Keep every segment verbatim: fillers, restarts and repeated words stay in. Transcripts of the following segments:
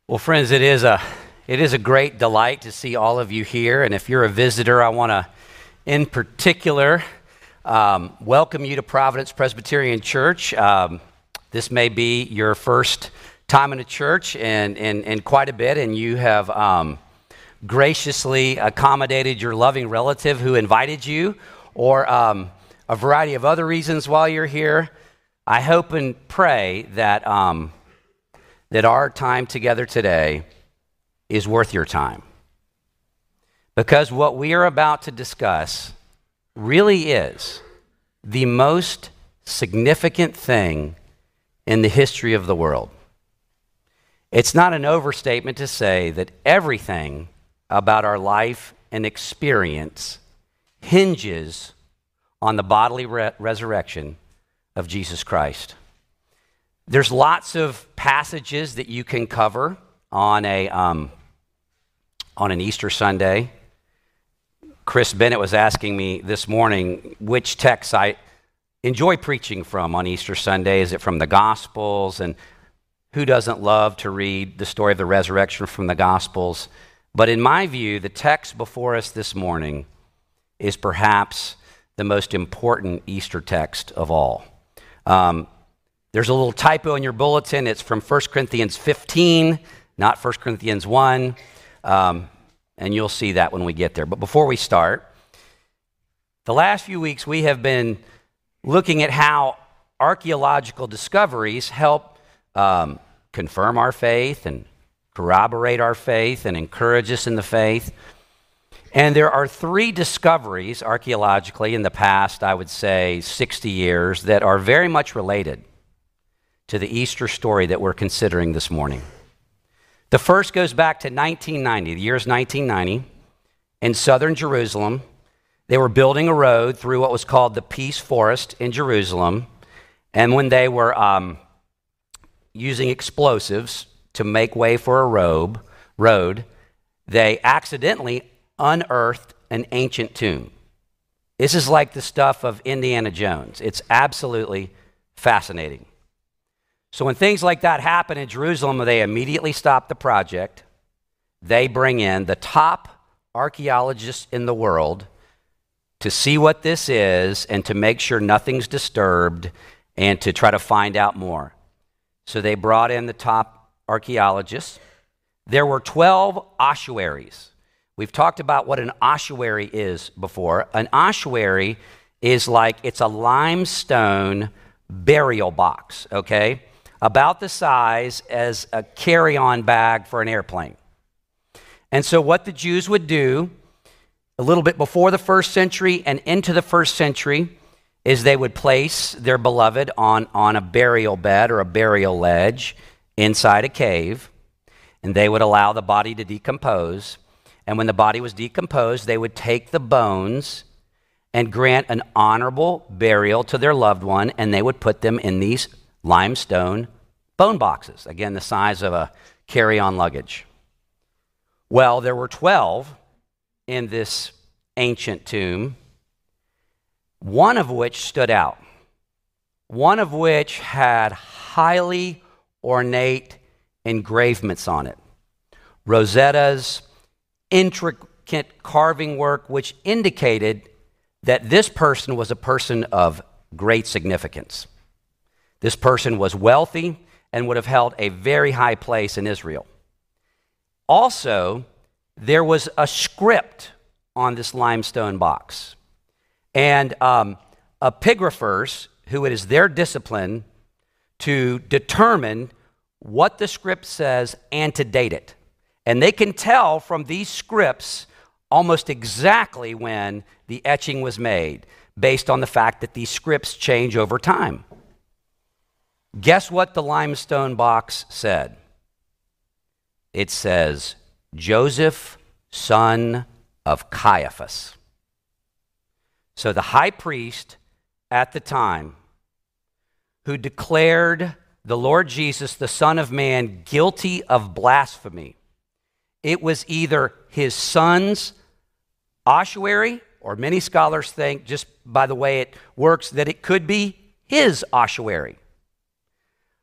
Well, friends, it is a it is a great delight to see all of you here. And if you're a visitor, I want to, in particular, um, welcome you to Providence Presbyterian Church. Um, this may be your first time in a church in, in, in quite a bit, and you have um, graciously accommodated your loving relative who invited you, or um, a variety of other reasons while you're here. I hope and pray that um, that our time together today is worth your time. Because what we are about to discuss really is the most significant thing in the history of the world. It's not an overstatement to say that everything about our life and experience hinges on the bodily re- resurrection of Jesus Christ. There's lots of passages that you can cover on a um, on an Easter Sunday. Chris Bennett was asking me this morning which texts I enjoy preaching from on Easter Sunday. Is it from the Gospels? And who doesn't love to read the story of the resurrection from the Gospels? But in my view, the text before us this morning is perhaps the most important Easter text of all. Um, There's a little typo in your bulletin. It's from First Corinthians fifteen, not First Corinthians one, um, and you'll see that when we get there. But before we start, the last few weeks we have been looking at how archaeological discoveries help um, confirm our faith and corroborate our faith and encourage us in the faith. And there are three discoveries archaeologically in the past, I would say, sixty years that are very much related to the Easter story that we're considering this morning. The first goes back to nineteen ninety. The year is nineteen ninety. In southern Jerusalem, they were building a road through what was called the Peace Forest in Jerusalem. And when they were um, using explosives to make way for a road, road, they accidentally unearthed an ancient tomb. This is like the stuff of Indiana Jones. It's absolutely fascinating. So when things like that happen in Jerusalem, they immediately stop the project. They bring in the top archaeologists in the world to see what this is and to make sure nothing's disturbed and to try to find out more. So they brought in the top archaeologists. There were twelve ossuaries. We've talked about what an ossuary is before. An ossuary is like, it's a limestone burial box, okay? About the size as a carry-on bag for an airplane. And so what the Jews would do a little bit before the first century and into the first century is they would place their beloved on, on a burial bed or a burial ledge inside a cave, and they would allow the body to decompose. And when the body was decomposed, they would take the bones and grant an honorable burial to their loved one, and they would put them in these limestone bone boxes, again, the size of a carry-on luggage. Well, there were twelve in this ancient tomb, one of which stood out, one of which had highly ornate engravements on it, Rosettas, intricate carving work, which indicated that this person was a person of great significance. This person was wealthy and would have held a very high place in Israel. Also, there was a script on this limestone box. And um, epigraphers, who it is their discipline to determine what the script says and to date it. And they can tell from these scripts almost exactly when the etching was made, based on the fact that these scripts change over time. Guess what the limestone box said? It says, Joseph, son of Caiaphas. So the high priest at the time, who declared the Lord Jesus, the Son of Man, guilty of blasphemy, it was either his son's ossuary, or many scholars think, just by the way it works, that it could be his ossuary.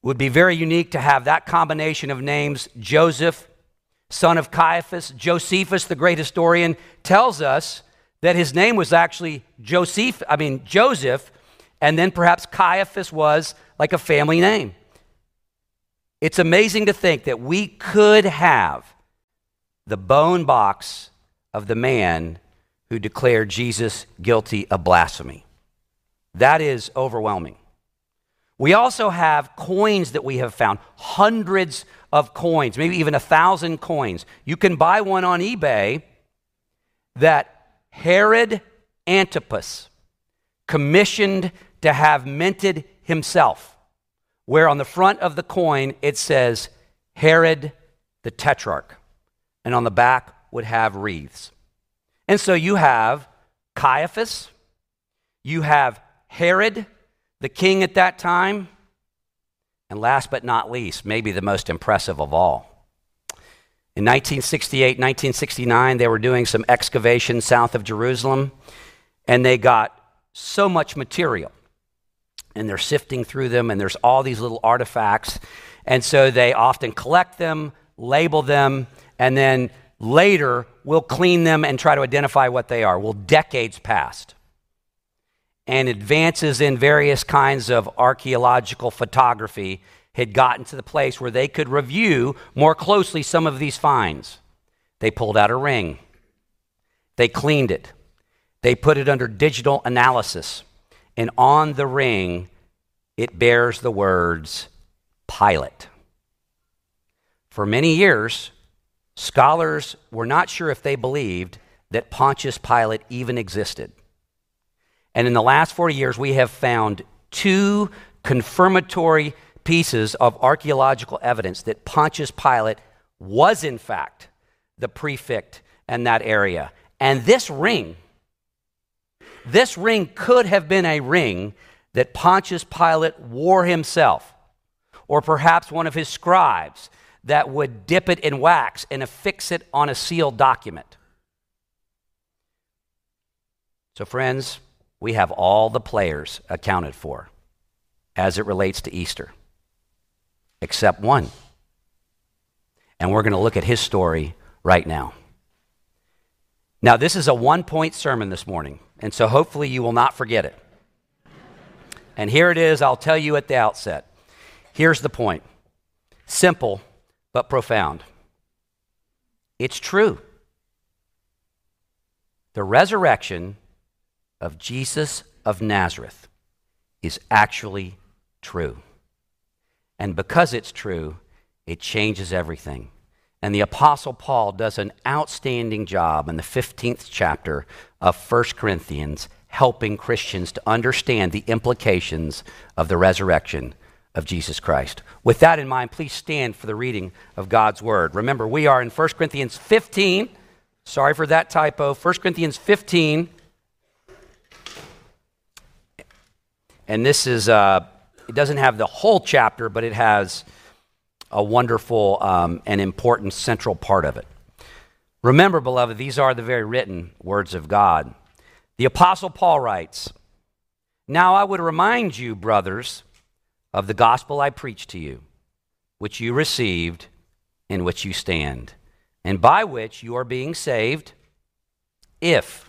would be very unique to have that combination of names. Joseph, son of Caiaphas. Josephus, the great historian, tells us that his name was actually Joseph, I mean Joseph, and then perhaps Caiaphas was like a family name. It's amazing to think that we could have the bone box of the man who declared Jesus guilty of blasphemy. That is overwhelming. We also have coins that we have found, hundreds of coins, maybe even a thousand coins. You can buy one on eBay that Herod Antipas commissioned to have minted himself, where on the front of the coin it says Herod the Tetrarch, and on the back would have wreaths. And so you have Caiaphas, you have Herod, the king at that time, and last but not least, maybe the most impressive of all. In nineteen sixty-eight, nineteen sixty-nine, they were doing some excavation south of Jerusalem, and they got so much material. And they're sifting through them, and there's all these little artifacts. And so they often collect them, label them, and then later we'll clean them and try to identify what they are. Well, decades passed. And advances in various kinds of archaeological photography had gotten to the place where they could review more closely some of these finds. They pulled out a ring. They cleaned it. They put it under digital analysis. And on the ring, it bears the words Pilate. For many years, scholars were not sure if they believed that Pontius Pilate even existed. And in the last forty years, we have found two confirmatory pieces of archaeological evidence that Pontius Pilate was, in fact, the prefect in that area. And this ring, this ring could have been a ring that Pontius Pilate wore himself, or perhaps one of his scribes that would dip it in wax and affix it on a sealed document. So, friends, we have all the players accounted for as it relates to Easter, except one. And we're going to look at his story right now. Now, this is a one-point sermon this morning, and so hopefully you will not forget it. And here it is, I'll tell you at the outset. Here's the point. Simple, but profound. It's true. The resurrection of Jesus of Nazareth is actually true. And because it's true, it changes everything. And the Apostle Paul does an outstanding job in the fifteenth chapter of First Corinthians, helping Christians to understand the implications of the resurrection of Jesus Christ. With that in mind, please stand for the reading of God's Word. Remember, we are in First Corinthians fifteen. Sorry for that typo. First Corinthians fifteen. And this is, uh, it doesn't have the whole chapter, but it has a wonderful um, and important central part of it. Remember, beloved, these are the very written words of God. The Apostle Paul writes, "Now I would remind you, brothers, of the gospel I preached to you, which you received, in which you stand, and by which you are being saved, if,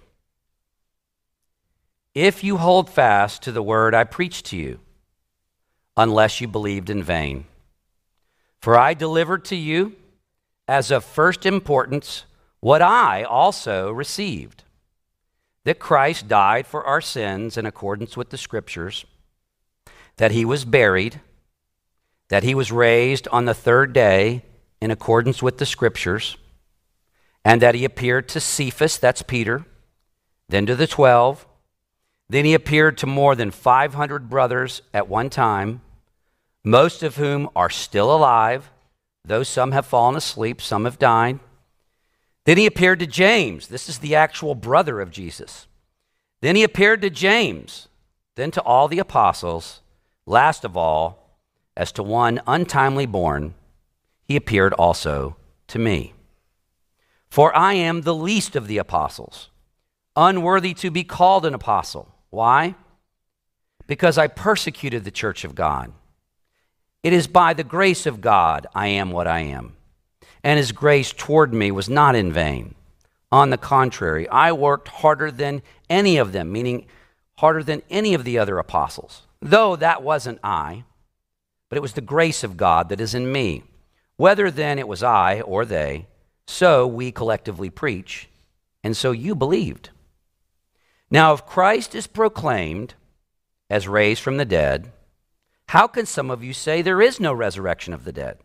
if you hold fast to the word I preached to you, unless you believed in vain. For I delivered to you, as of first importance, what I also received, that Christ died for our sins in accordance with the Scriptures, that he was buried, that he was raised on the third day in accordance with the Scriptures, and that he appeared to Cephas," that's Peter, "then to the twelve. Then he appeared to more than five hundred brothers at one time, most of whom are still alive, though some have fallen asleep, some have died. Then he appeared to James." This is the actual brother of Jesus. "Then he appeared to James, then to all the apostles. Last of all, as to one untimely born, he appeared also to me. For I am the least of the apostles, unworthy to be called an apostle." Why? "Because I persecuted the church of God It is by the grace of God I am what I am. And his grace toward me was not in vain. On the contrary, I worked harder than any of them, meaning harder than any of the other apostles. Though that wasn't I, but it was the grace of God that is in me. Whether then it was I or they, so we collectively preach, and so you believed. Now, if Christ is proclaimed as raised from the dead, how can some of you say there is no resurrection of the dead?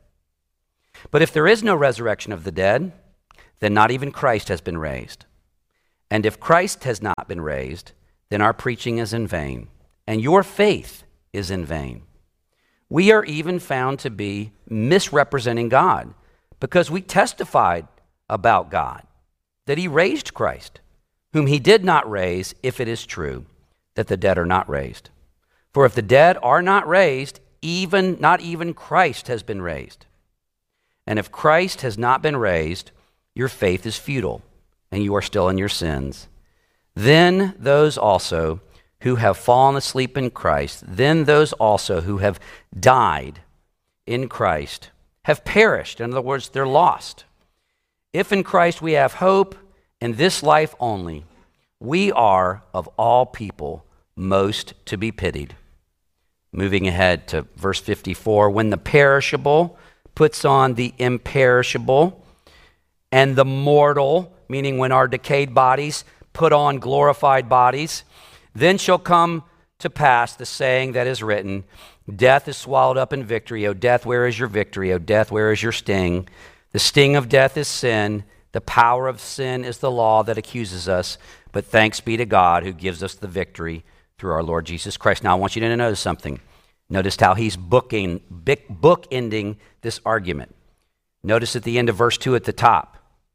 But if there is no resurrection of the dead, then not even Christ has been raised. And if Christ has not been raised, then our preaching is in vain, and your faith is in vain. We are even found to be misrepresenting God, because we testified about God, that he raised Christ, whom he did not raise, if it is true that the dead are not raised. For if the dead are not raised, even not even Christ has been raised. And if Christ has not been raised, your faith is futile, and you are still in your sins. Then those also who have fallen asleep in Christ, then those also who have died in Christ have perished. In other words, they're lost. If in Christ we have hope in this life only, we are of all people most to be pitied. Moving ahead to verse fifty-four, when the perishable puts on the imperishable, and the mortal, meaning when our decayed bodies put on glorified bodies, then shall come to pass the saying that is written, death is swallowed up in victory. O death, where is your victory? O death, where is your sting? The sting of death is sin. The power of sin is the law that accuses us. But thanks be to God who gives us the victory through our Lord Jesus Christ. Now, I want you to notice something. Notice how he's booking, book-ending this argument. Notice at the end of verse two at the top,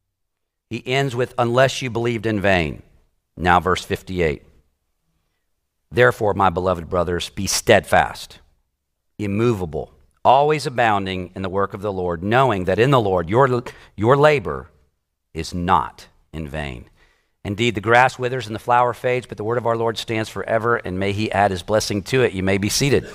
he ends with, unless you believed in vain. Now, verse fifty-eight. Therefore, my beloved brothers, be steadfast, immovable, always abounding in the work of the Lord, knowing that in the Lord your, your labor is not in vain. Indeed, the grass withers and the flower fades, but the word of our Lord stands forever, and may he add his blessing to it. You may be seated.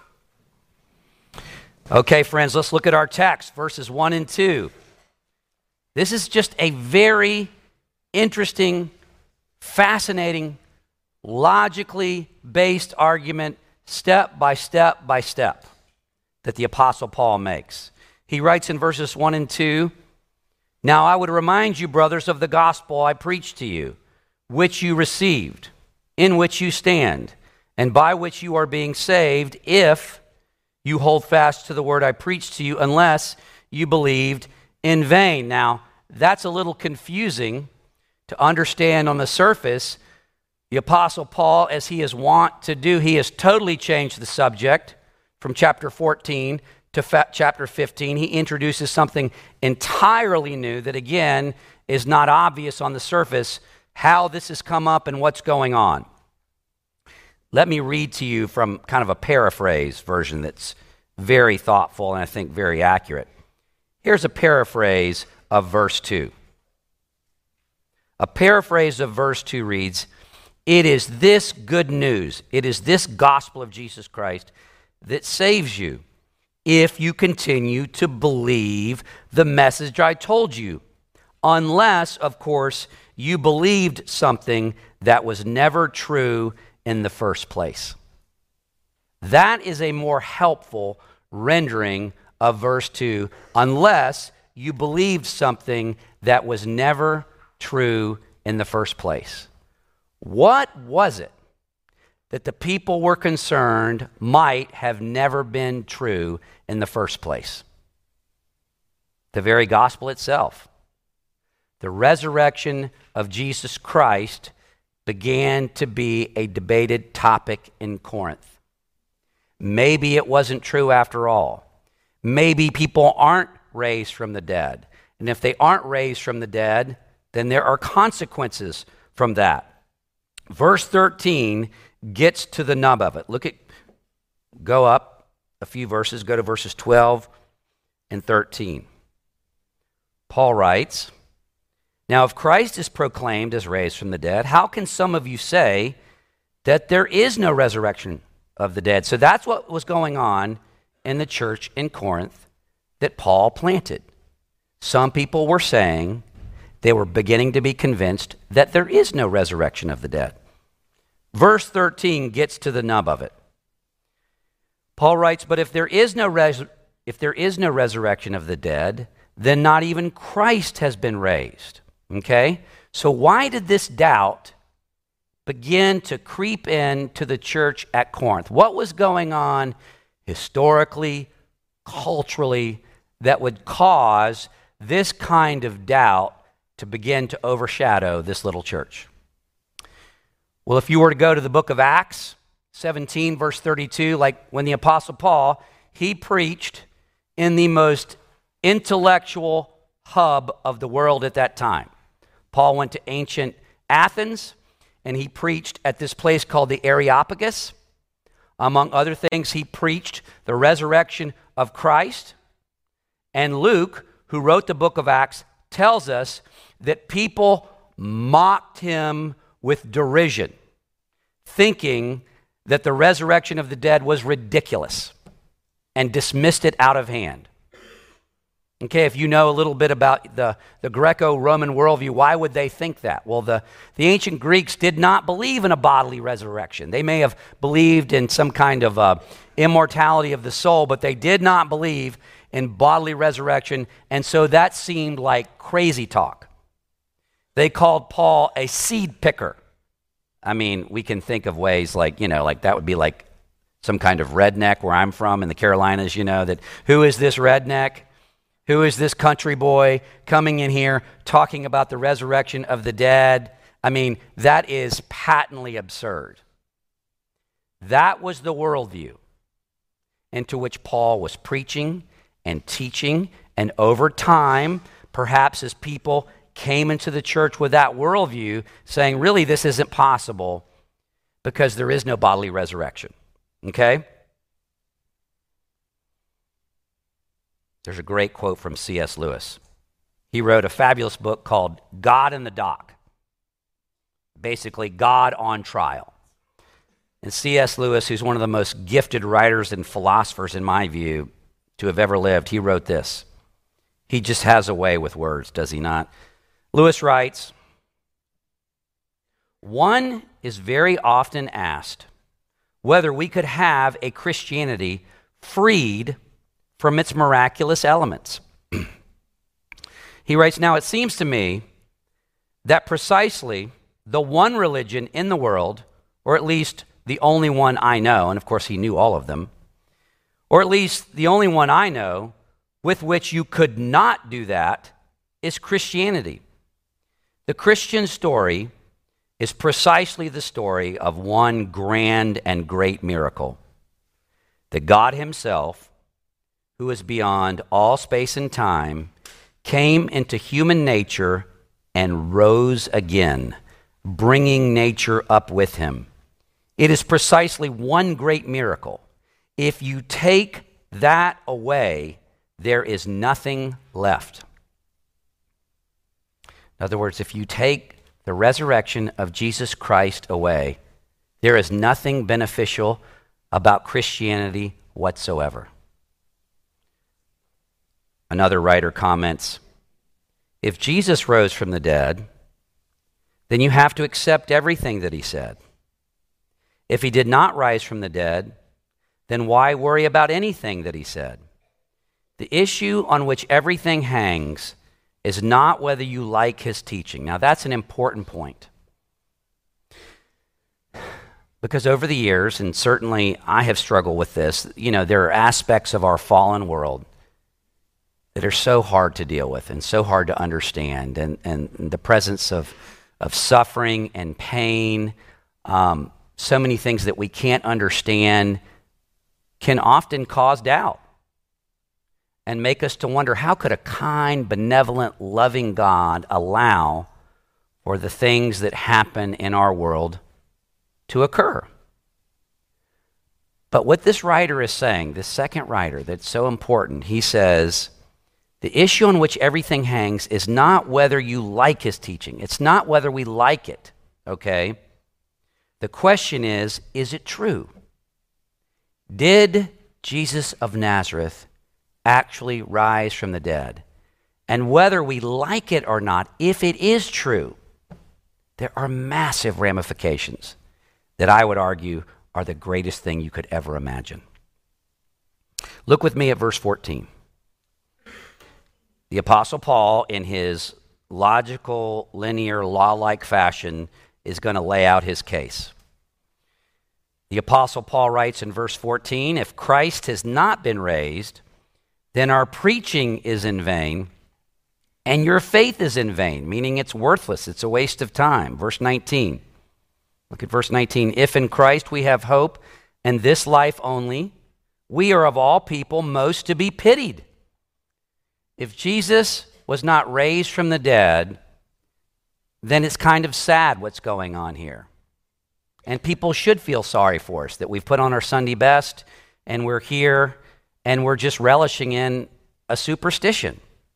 Okay, friends, let's look at our text, verses one and two. This is just a very interesting, fascinating, logically based argument, step by step by step, that the Apostle Paul makes. He writes in verses one and two, now I would remind you, brothers, of the gospel I preached to you, which you received, in which you stand, and by which you are being saved, if you hold fast to the word I preached to you, unless you believed in vain. Now, that's a little confusing to understand on the surface. The Apostle Paul, as he is wont to do, he has totally changed the subject from chapter fourteen to fa- chapter fifteen. He introduces something entirely new that, again, is not obvious on the surface how this has come up and what's going on. Let me read to you from kind of a paraphrase version that's very thoughtful and I think very accurate. Here's a paraphrase of verse two. A paraphrase of verse two reads, it is this good news, it is this gospel of Jesus Christ that saves you if you continue to believe the message I told you, unless, of course, you believed something that was never true in the first place. That is a more helpful rendering of verse two, unless you believed something that was never true in the first place. What was it that the people were concerned might have never been true in the first place? The very gospel itself. The resurrection of Jesus Christ began to be a debated topic in Corinth. Maybe it wasn't true after all. Maybe people aren't raised from the dead. And if they aren't raised from the dead, then there are consequences from that. Verse thirteen gets to the nub of it. Look at, go up a few verses, go to verses twelve and thirteen. Paul writes, now if Christ is proclaimed as raised from the dead, how can some of you say that there is no resurrection of the dead? So that's what was going on in the church in Corinth that Paul planted. Some people were saying they were beginning to be convinced that there is no resurrection of the dead. Verse thirteen gets to the nub of it. Paul writes, "But if there is no res- if there is no resurrection of the dead, then not even Christ has been raised." Okay? So why did this doubt begin to creep into the church at Corinth? What was going on historically, culturally, that would cause this kind of doubt to begin to overshadow this little church? Well, if you were to go to the book of Acts seventeen, verse thirty-two, like when the Apostle Paul, he preached in the most intellectual hub of the world at that time. Paul went to ancient Athens, and he preached at this place called the Areopagus. Among other things, he preached the resurrection of Christ. And Luke, who wrote the book of Acts, tells us that people mocked him with derision, thinking that the resurrection of the dead was ridiculous, and dismissed it out of hand. Okay, if you know a little bit about the, the Greco-Roman worldview, why would they think that? Well, the, the ancient Greeks did not believe in a bodily resurrection. They may have believed in some kind of uh, immortality of the soul, but they did not believe in bodily resurrection, and so that seemed like crazy talk. They called Paul a seed picker. I mean, we can think of ways like, you know, like that would be like some kind of redneck where I'm from in the Carolinas, you know, that who is this redneck? Who is this country boy coming in here talking about the resurrection of the dead? I mean, that is patently absurd. That was the worldview into which Paul was preaching and teaching, and over time, perhaps as people came into the church with that worldview, saying, really, this isn't possible because there is no bodily resurrection. Okay? There's a great quote from C S Lewis. He wrote a fabulous book called God in the Dock. Basically, God on trial. And C S Lewis, who's one of the most gifted writers and philosophers, in my view, to have ever lived, he wrote this. He just has a way with words, does he not? Lewis writes, "One is very often asked whether we could have a Christianity freed from its miraculous elements." He writes, "Now it seems to me that precisely the one religion in the world, or at least the only one I know," and of course he knew all of them, "or at least the only one I know with which you could not do that is Christianity. The Christian story is precisely the story of one grand and great miracle, that God himself, who is beyond all space and time, came into human nature and rose again, bringing nature up with him. It is precisely one great miracle. If you take that away, there is nothing left." In other words, if you take the resurrection of Jesus Christ away, there is nothing beneficial about Christianity whatsoever. Another writer comments, "If Jesus rose from the dead, then you have to accept everything that he said. If he did not rise from the dead, then why worry about anything that he said? The issue on which everything hangs is not whether you like his teaching." Now, that's an important point. Because over the years, and certainly I have struggled with this, you know, there are aspects of our fallen world that are so hard to deal with and so hard to understand, and, and the presence of, of suffering and pain, um, so many things that we can't understand can often cause doubt and make us to wonder, how could a kind, benevolent, loving God allow for the things that happen in our world to occur? But what this writer is saying, this second writer that's so important, he says, the issue on which everything hangs is not whether you like his teaching. It's not whether we like it, okay? The question is, is it true? Did Jesus of Nazareth actually rise from the dead? And whether we like it or not, if it is true, there are massive ramifications that I would argue are the greatest thing you could ever imagine. Look with me at verse fourteen. The Apostle Paul, in his logical, linear, law-like fashion, is going to lay out his case. The Apostle Paul writes in verse fourteen, if Christ has not been raised, then our preaching is in vain, and your faith is in vain, meaning it's worthless, it's a waste of time. Verse nineteen. Look at verse nineteen. If in Christ we have hope, and this life only, we are of all people most to be pitied. If Jesus was not raised from the dead, then it's kind of sad what's going on here. And people should feel sorry for us that we've put on our Sunday best and we're here and we're just relishing in a superstition.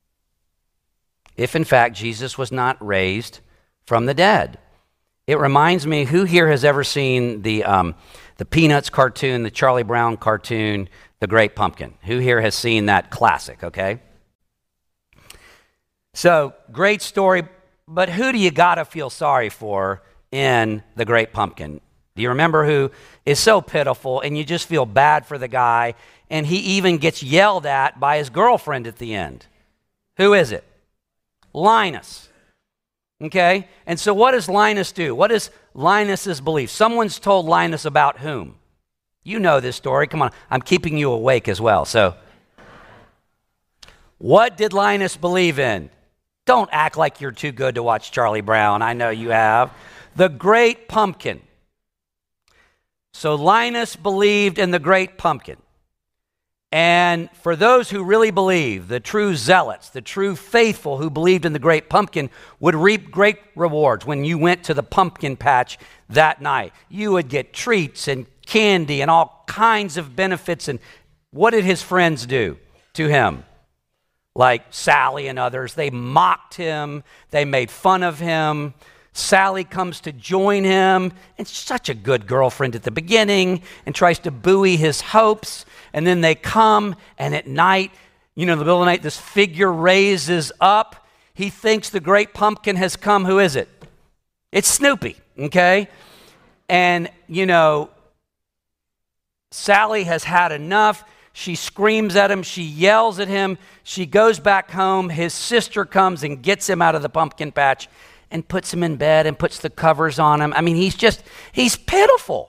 If in fact Jesus was not raised from the dead. It reminds me, who here has ever seen the um, the Peanuts cartoon, the Charlie Brown cartoon, The Great Pumpkin? Who here has seen that classic, okay? So, great story, but who do you gotta feel sorry for in The Great Pumpkin? Do you remember who is so pitiful and you just feel bad for the guy, and he even gets yelled at by his girlfriend at the end? Who is it? Linus. Okay? And so what does Linus do? What is Linus's belief? Someone's told Linus about whom? You know this story. Come on. I'm keeping you awake as well. So what did Linus believe in? Don't act like you're too good to watch Charlie Brown. I know you have. The Great Pumpkin. So Linus believed in the Great Pumpkin. And for those who really believe, the true zealots, the true faithful who believed in the Great Pumpkin would reap great rewards when you went to the pumpkin patch that night. You would get treats and candy and all kinds of benefits. And what did his friends do to him? Like Sally and others, they mocked him, they made fun of him. Sally comes to join him, and such a good girlfriend at the beginning, and tries to buoy his hopes. And then they come, and at night, you know, in the middle of the night, this figure raises up. He thinks the Great Pumpkin has come. Who is it? It's Snoopy, okay? And, you know, Sally has had enough. She screams at him. She yells at him. She goes back home. His sister comes and gets him out of the pumpkin patch and puts him in bed and puts the covers on him. I mean, he's just, he's pitiful.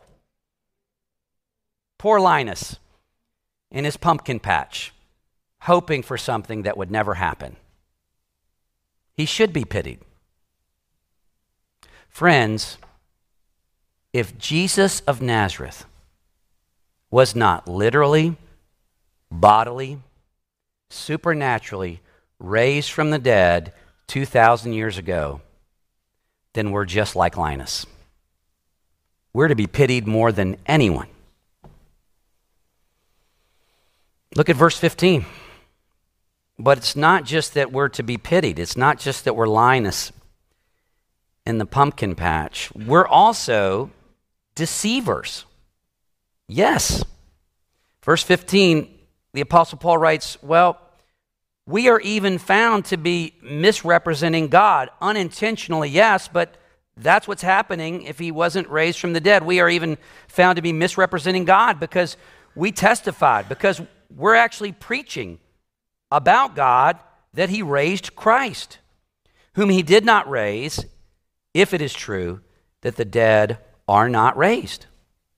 Poor Linus in his pumpkin patch, hoping for something that would never happen. He should be pitied. Friends, if Jesus of Nazareth was not literally, bodily, supernaturally raised from the dead two thousand years ago, then we're just like Linus. We're to be pitied more than anyone. Look at verse fifteen. But it's not just that we're to be pitied. It's not just that we're Linus in the pumpkin patch. We're also deceivers. Yes. Verse fifteen, the Apostle Paul writes, well, we are even found to be misrepresenting God. Unintentionally, yes, but that's what's happening if he wasn't raised from the dead. We are even found to be misrepresenting God because we testified, because we're actually preaching about God that he raised Christ, whom he did not raise, if it is true that the dead are not raised.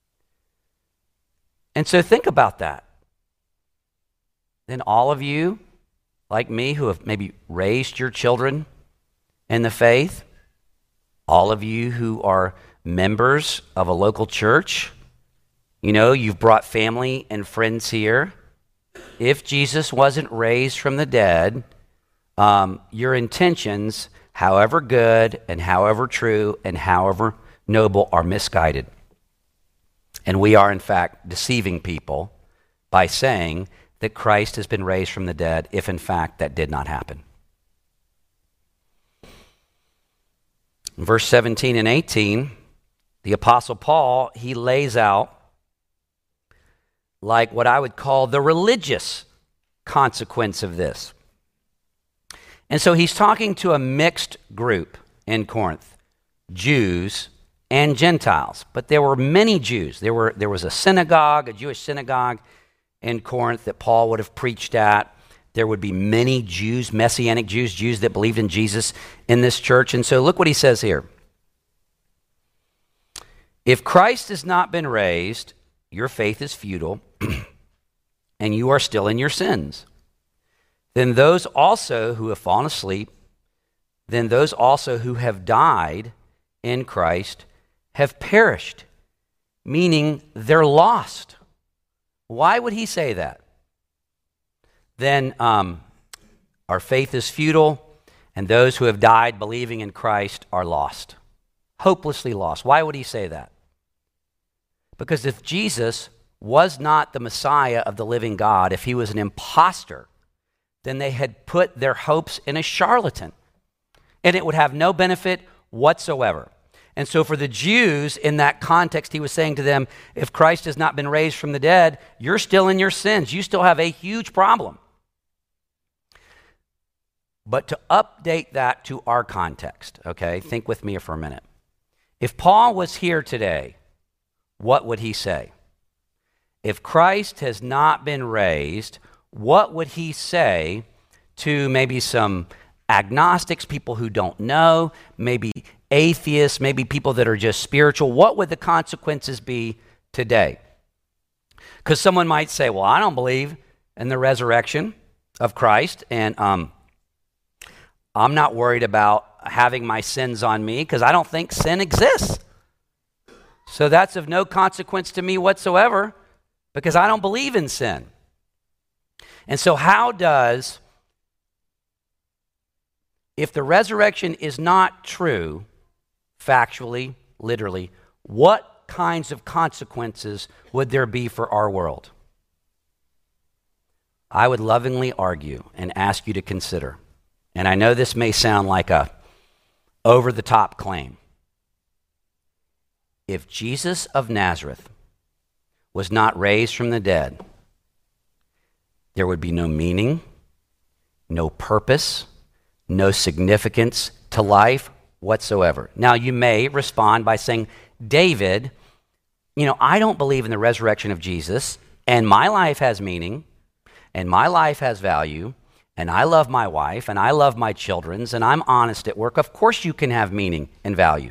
And so think about that. Then all of you, like me, who have maybe raised your children in the faith, all of you who are members of a local church, you know, you've brought family and friends here. If Jesus wasn't raised from the dead, um, your intentions, however good and however true and however noble, are misguided. And we are, in fact, deceiving people by saying that Christ has been raised from the dead, if in fact that did not happen. In verse seventeen and eighteen, the Apostle Paul, he lays out like what I would call the religious consequence of this. And so he's talking to a mixed group in Corinth, Jews and Gentiles. But there were many Jews. There were there was a synagogue, a Jewish synagogue in Corinth that Paul would have preached at. There would be many Jews, Messianic Jews, Jews that believed in Jesus in this church. And so look what he says here. If Christ has not been raised, your faith is futile, and you are still in your sins. Then those also who have fallen asleep, then those also who have died in Christ have perished, meaning they're lost. Why would he say that? Then um, our faith is futile, and those who have died believing in Christ are lost, hopelessly lost. Why would he say that? Because if Jesus was not the Messiah of the living God, if he was an imposter, then they had put their hopes in a charlatan, and it would have no benefit whatsoever. And so for the Jews in that context, he was saying to them, if Christ has not been raised from the dead, you're still in your sins. You still have a huge problem. But to update that to our context, okay, think with me for a minute. If Paul was here today, what would he say? If Christ has not been raised, what would he say to maybe some agnostics, people who don't know, maybe atheists, maybe people that are just spiritual? What would the consequences be today? Because someone might say, well, I don't believe in the resurrection of Christ, and um, I'm not worried about having my sins on me because I don't think sin exists. So that's of no consequence to me whatsoever because I don't believe in sin. And so how does, if the resurrection is not true, factually, literally, what kinds of consequences would there be for our world? I would lovingly argue and ask you to consider, and I know this may sound like a over-the-top claim. If Jesus of Nazareth was not raised from the dead, there would be no meaning, no purpose, no significance to life whatsoever. Now, you may respond by saying, David, you know, I don't believe in the resurrection of Jesus, and my life has meaning, and my life has value, and I love my wife, and I love my children's, and I'm honest at work. Of course you can have meaning and value.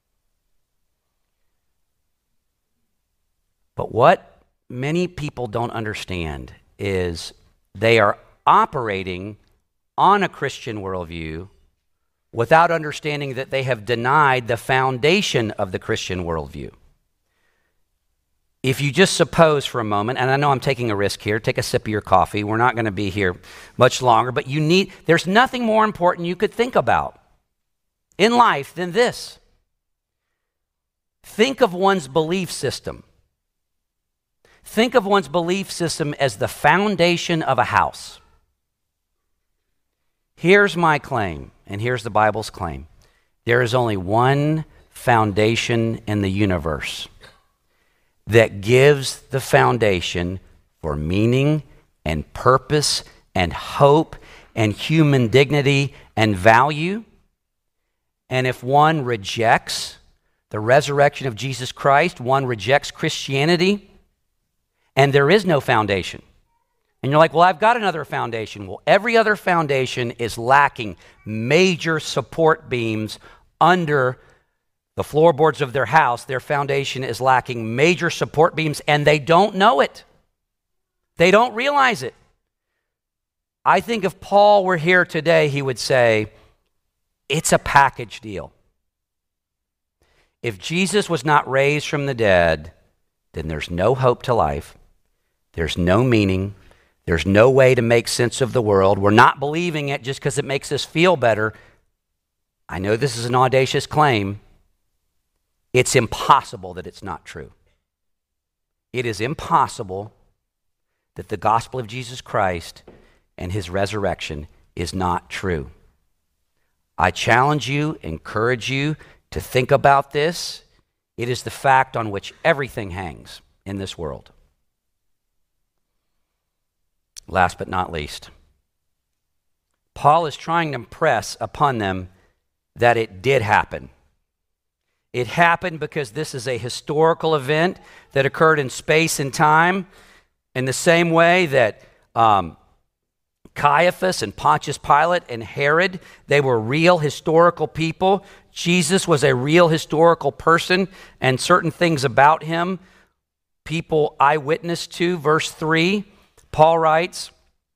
But what many people don't understand is they are operating on a Christian worldview without understanding that they have denied the foundation of the Christian worldview. If you just suppose for a moment, and I know I'm taking a risk here, take a sip of your coffee. We're not going to be here much longer, but you need, there's nothing more important you could think about in life than this. Think of one's belief system. Think of one's belief system as the foundation of a house. Here's my claim, and here's the Bible's claim. There is only one foundation in the universe that gives the foundation for meaning and purpose and hope and human dignity and value. And if one rejects the resurrection of Jesus Christ, one rejects Christianity, and there is no foundation. And you're like, well, I've got another foundation. Well, every other foundation is lacking major support beams under the floorboards of their house. Their foundation is lacking major support beams, and they don't know it. They don't realize it. I think if Paul were here today, he would say, it's a package deal. If Jesus was not raised from the dead, then there's no hope to life. There's no meaning. There's no way to make sense of the world. We're not believing it just because it makes us feel better. I know this is an audacious claim. It's impossible that it's not true. It is impossible that the gospel of Jesus Christ and his resurrection is not true. I challenge you, encourage you to think about this. It is the fact on which everything hangs in this world. last but not least, Paul is trying to impress upon them that it did happen. It happened because this is a historical event that occurred in space and time in the same way that um, Caiaphas and Pontius Pilate and Herod, they were real historical people. Jesus was a real historical person, and certain things about him people eyewitness to. Verse three, Paul writes,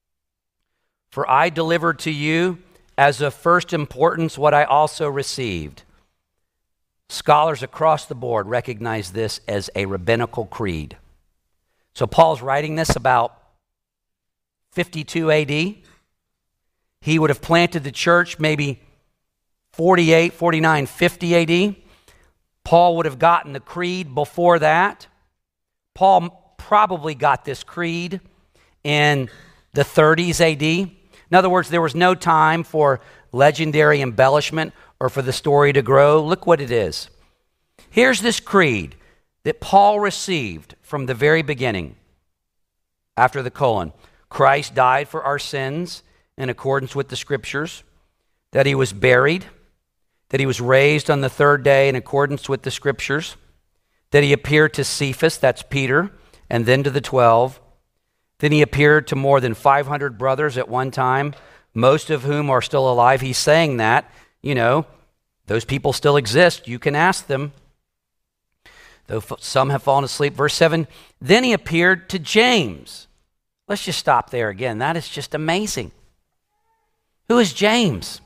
"For I delivered to you as of first importance what I also received." Scholars across the board recognize this as a rabbinical creed. So Paul's writing this about fifty-two A D. He would have planted the church maybe forty-eight, forty-nine, fifty A D. Paul would have gotten the creed before that. Paul probably got this creed in the thirties A D. In other words, there was no time for legendary embellishment or for the story to grow. Look what it is. Here's this creed that Paul received from the very beginning. After the colon, Christ died for our sins in accordance with the scriptures, that he was buried, that he was raised on the third day in accordance with the scriptures, that he appeared to Cephas, that's Peter, and then to the twelve. Then he appeared to more than five hundred brothers at one time, most of whom are still alive. He's saying that, you know, those people still exist. You can ask them, though some have fallen asleep. Verse seven, then he appeared to James. Let's just stop there again. That is just amazing. Who is James?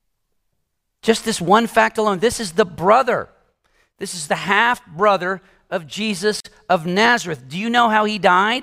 Just this one fact alone. This is the brother. This is the half-brother of Jesus of Nazareth. Do you know how he died?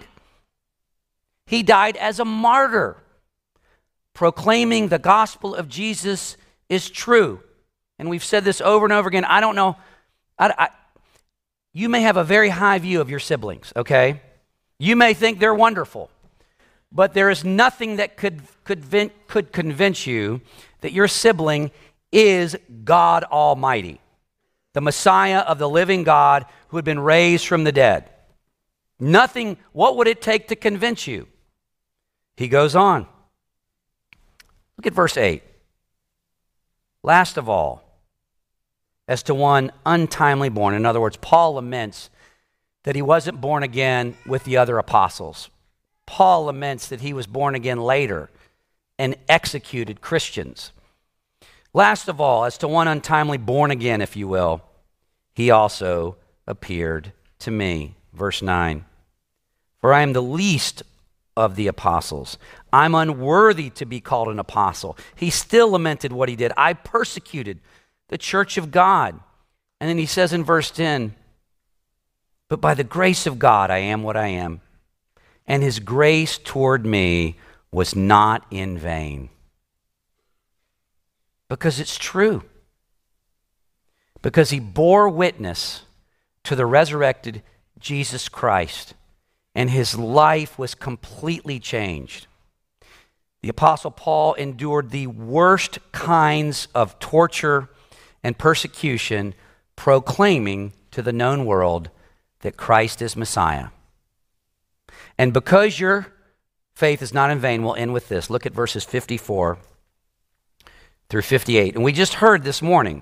He died as a martyr, proclaiming the gospel of Jesus is true. And we've said this over and over again. I don't know. I, I, you may have a very high view of your siblings, okay? You may think they're wonderful. But there is nothing that could, could, could convince you that your sibling is God Almighty, the Messiah of the living God who had been raised from the dead. Nothing, what would it take to convince you? He goes on. Look at verse eight. Last of all, as to one untimely born. In other words, Paul laments that he wasn't born again with the other apostles. Paul laments that he was born again later and executed Christians. Last of all, as to one untimely born again, if you will, he also appeared to me. Verse nine. For I am the least of the apostles. I'm unworthy to be called an apostle. He still lamented what he did. I persecuted the church of God. And then he says in verse ten, but by the grace of God I am what I am. And his grace toward me was not in vain. Because it's true. Because he bore witness to the resurrected Jesus Christ, and his life was completely changed. The Apostle Paul endured the worst kinds of torture and persecution, proclaiming to the known world that Christ is Messiah. And because your faith is not in vain, we'll end with this. Look at verses fifty-four through fifty-eight. And we just heard this morning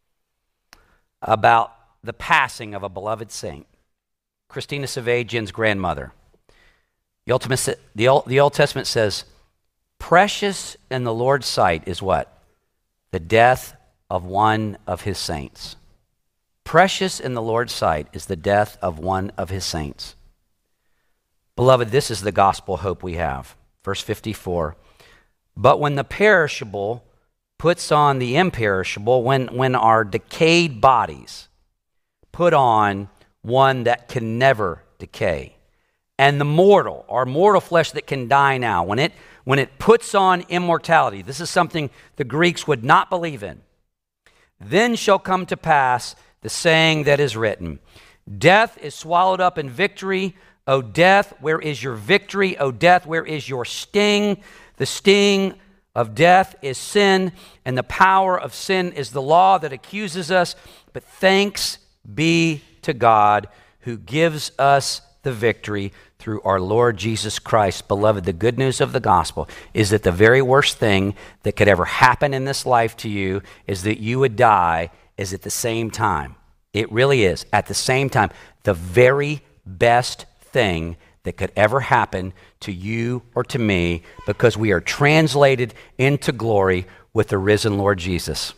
about the passing of a beloved saint, Christina Savajian's grandmother. The, ultimate, the, Old, the Old Testament says, precious in the Lord's sight is what? The death of one of his saints. Precious in the Lord's sight is the death of one of his saints. Beloved, this is the gospel hope we have. Verse fifty-four. But when the perishable puts on the imperishable, when, when our decayed bodies put on one that can never decay, and the mortal, our mortal flesh that can die now, when it, when it puts on immortality, this is something the Greeks would not believe in, then shall come to pass the saying that is written, death is swallowed up in victory. O death, where is your victory? O death, where is your sting? The sting of death is sin, and the power of sin is the law that accuses us. But thanks be to God who gives us the victory through our Lord Jesus Christ. Beloved, the good news of the gospel is that the very worst thing that could ever happen in this life to you is that you would die is at the same time. It really is. At the same time, the very best thing that could ever happen to you or to me, because we are translated into glory with the risen Lord Jesus.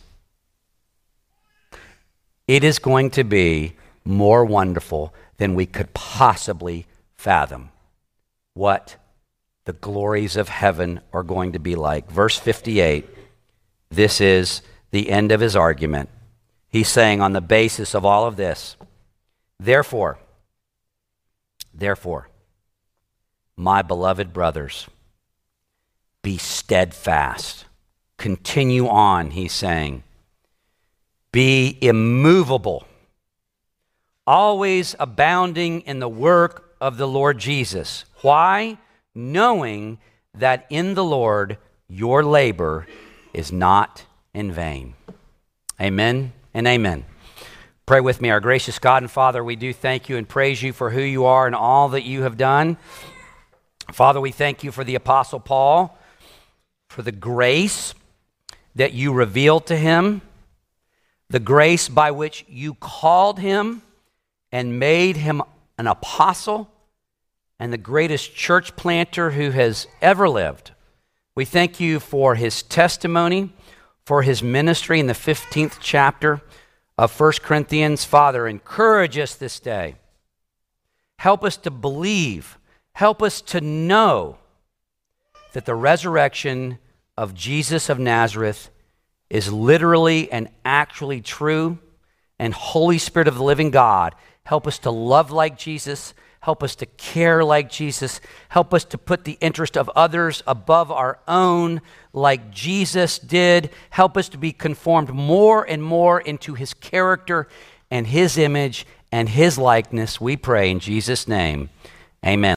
It is going to be more wonderful than we could possibly fathom what the glories of heaven are going to be like. Verse fifty-eight, this is the end of his argument. He's saying, on the basis of all of this, therefore, therefore, my beloved brothers, be steadfast. Continue on, he's saying. Be immovable, always abounding in the work of the Lord Jesus. Why? Knowing that in the Lord your labor is not in vain. Amen and amen. Pray with me. Our gracious God and Father, we do thank you and praise you for who you are and all that you have done. Father, we thank you for the Apostle Paul, for the grace that you revealed to him, the grace by which you called him and made him an apostle and the greatest church planter who has ever lived. We thank you for his testimony, for his ministry in the fifteenth chapter of First Corinthians. Father, encourage us this day. Help us to believe. Help us to know that the resurrection of Jesus of Nazareth is literally and actually true. And Holy Spirit of the living God, help us to love like Jesus. Help us to care like Jesus. Help us to put the interest of others above our own like Jesus did. Help us to be conformed more and more into his character and his image and his likeness. We pray in Jesus' name. Amen.